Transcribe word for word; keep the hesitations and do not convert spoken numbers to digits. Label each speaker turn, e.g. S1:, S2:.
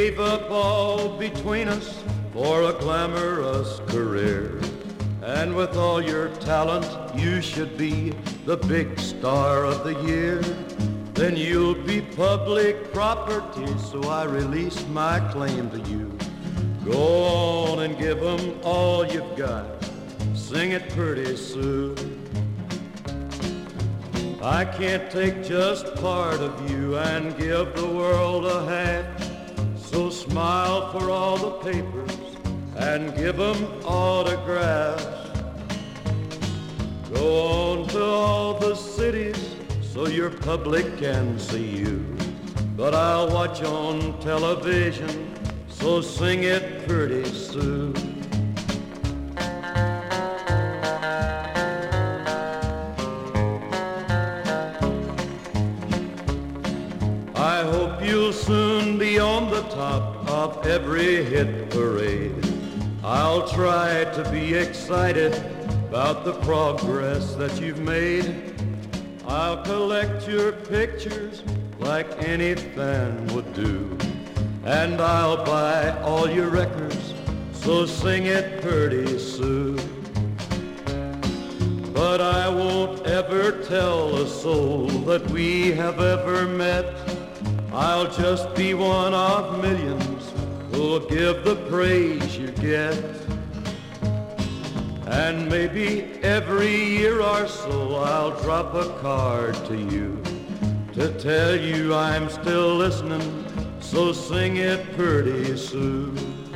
S1: gave up all between us for a glamorous career. And with all your talent, you should be the big star of the year. Then you'll be public property, so I release my claim to you. Go on and give 'em all you've got. Sing it pretty, Sue. I can't take just part of you and give the world a half. So smile for all the papers and give 'em autographs. Go on to all the cities so your public can see you. But I'll watch on television, so sing it pretty, Sue. I hope you'll soon be on the top of every hit parade. I'll try to be excited about the progress that you've made. I'll collect your pictures like any fan would do. And I'll buy all your records, so sing it pretty, Sue. But I won't ever tell a soul that we have ever met. I'll just be one of millions who'll give the praise you get. And maybe every year or so I'll drop a card to you to tell you I'm still listening, so sing it pretty, Sue.